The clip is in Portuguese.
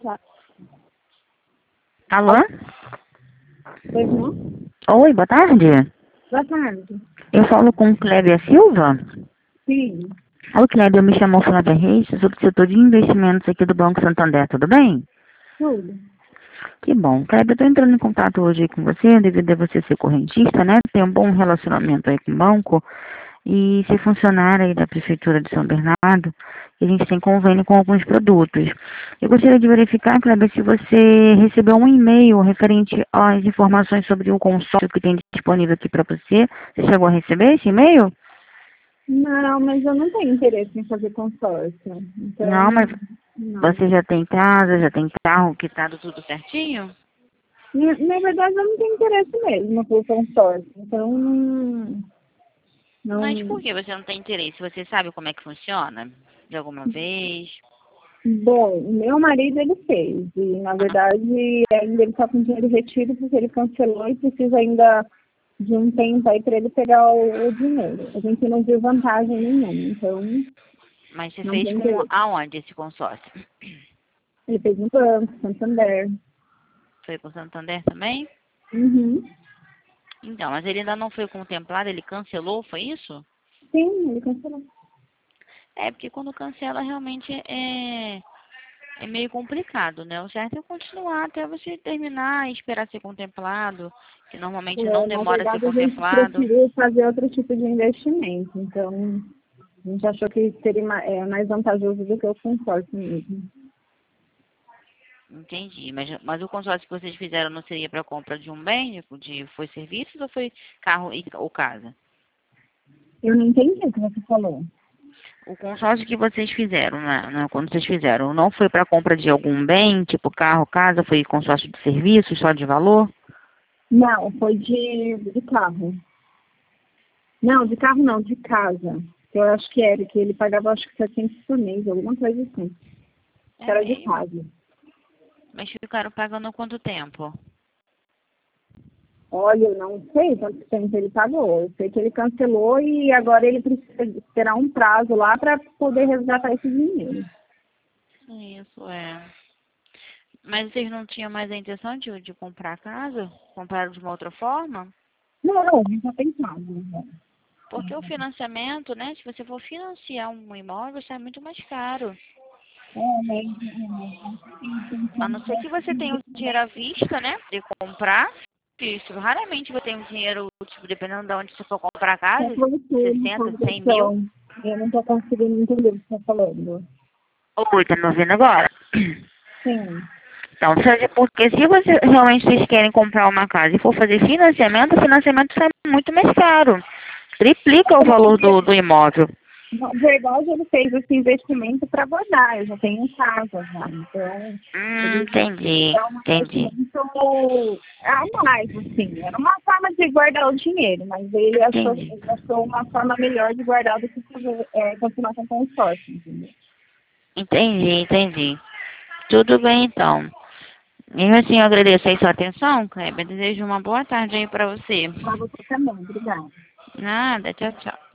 Alô? Pois não? Oi, boa tarde. Boa tarde. Eu falo com Cléber Silva. Sim, Oi, Cléber, eu me chamo Flávia Reis, sou do setor de investimentos aqui do Banco Santander, tudo bem? tudo. Que bom. Cléber, eu estou entrando em contato hoje com você, devido a você ser correntista, né? Ter um bom relacionamento aí com o banco e ser funcionário aí da Prefeitura de São Bernardo. E a gente tem convênio com alguns produtos. Eu gostaria de verificar, Cléber, se você recebeu um e-mail referente às informações sobre o consórcio que tem disponível aqui para você. Você chegou a receber esse e-mail? Não, mas eu não tenho interesse em fazer consórcio. Não, Então, mas não. você já tem casa, já tem carro, quitado tudo certinho? Na verdade, eu não tenho interesse mesmo por consórcio. Então, não, Mas não. por que você não tem interesse? Você sabe como é que funciona? De alguma vez? Bom, meu marido ele fez. E, na verdade, ainda ele está com dinheiro retido porque ele cancelou e precisa ainda de um tempo aí para ele pegar o dinheiro. A gente não viu vantagem nenhuma. Então, Mas você não fez tem com interesse. aonde esse consórcio? Ele fez no banco, Santander. Foi com Santander também? Uhum. Então, mas ele ainda não foi contemplado, ele cancelou, foi isso? Sim, ele cancelou. É, porque quando cancela realmente é meio complicado, né? O certo é continuar até você terminar e esperar ser contemplado, que normalmente não Na demora a ser verdade, a gente contemplado. preferiu fazer outro tipo de investimento. Então, a gente achou que seria mais vantajoso do que o consórcio mesmo. Entendi. Mas o consórcio que vocês fizeram não seria para compra de um bem, foi serviços ou foi carro ou casa? Eu não entendi o que você falou. O consórcio que vocês fizeram, quando vocês fizeram, não foi para compra de algum bem, tipo carro, casa, foi consórcio de serviços, só de valor? Não, foi de carro. Não, de carro não, de casa. Eu acho que era, que ele pagava acho que 700 por mês, alguma coisa assim. É Era de mesmo? casa. Mas ficaram pagando quanto tempo? Olha, eu não sei quanto tempo ele pagou. Eu sei que ele cancelou e agora ele precisa esperar um prazo lá para poder resgatar esse dinheiro. Isso, é. Mas vocês não tinham mais a intenção de comprar a casa? Compraram de uma outra forma? Não, a gente já tem prazo. Né? Porque o financiamento, né? Se você for financiar um imóvel, sai muito mais caro. É, mas A não ser que você tenha o dinheiro à vista, né? De comprar. Isso, raramente você tem o dinheiro, tipo, dependendo de onde você for comprar a é casa, positivo, 60, 100 mil. conversão. Eu não estou conseguindo entender o que você está falando. Oi, tá me ouvindo agora? Sim. Então, seja porque se você realmente vocês querem comprar uma casa e for fazer financiamento, o financiamento sai muito mais caro. Triplica o valor do imóvel. Na verdade, ele fez esse investimento para guardar. Eu já tenho em casa já. Então, ele Entendi, é um entendi, investimento a mais, assim. Era uma forma de guardar o dinheiro, mas entendi, ele achou uma forma melhor de guardar do que fazer, continuar com consórcio, entendeu? entendi. Tudo bem, então. E assim, eu agradeço aí sua atenção, Kleber. Desejo uma boa tarde aí pra você. Para você também. Obrigada. Nada, tchau, tchau.